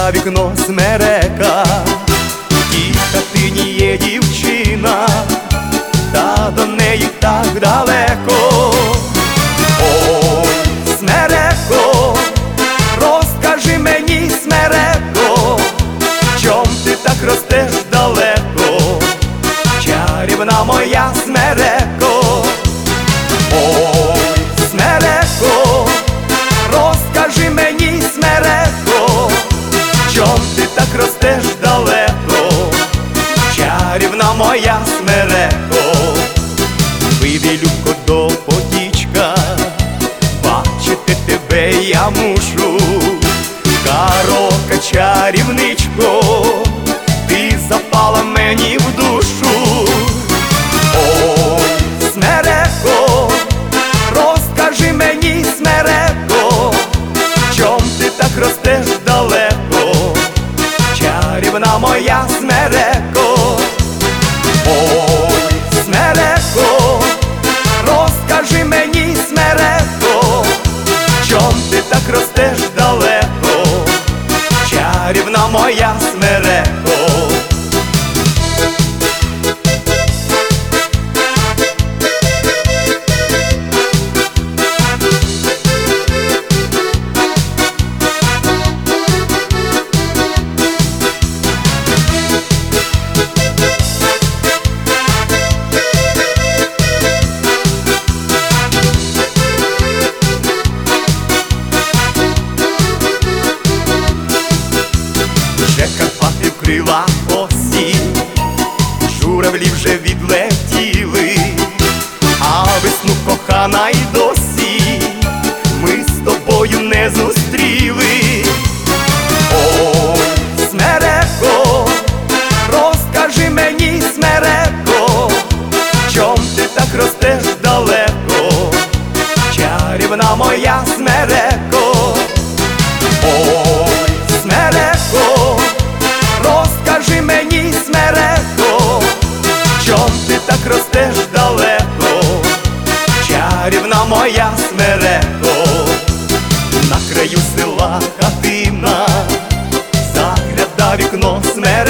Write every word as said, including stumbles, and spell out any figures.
загляда вікно смерека, в тій хатині є дівчина, та до неї так далеко. Ой, смереко, розкажи мені, смереко, чом ти так ростеш далеко, чарівна моя смереко. Ой, смереко, розкажи мені, смереко, чом ти так ростеш далеко, чарівна моя смереко. Вийди, любко, до потічка, бачити тебе я мушу. Карока, чарівничко, ти запала мені в душу. Ой, смереко, розкажи мені, смереко, чом ти так ростеш далеко, чарівна моя смереко. Ой, смереко, розкажи мені, смереко, чом ти так ростеш далеко, чарівна моя смереко. Вже Карпати вкрила осінь, журавлі вже відлетіли, а весну, кохана, й досі ми з тобою не зустріли. Ой, смереко, розкажи мені, смереко, чом ти так ростеш далеко, чарівна моя смереко. Ой, смереко, розкажи мені, смереко, чом ти так ростеш далеко, чарівна моя смереко. На краю села хатина, загляда вікно смереко.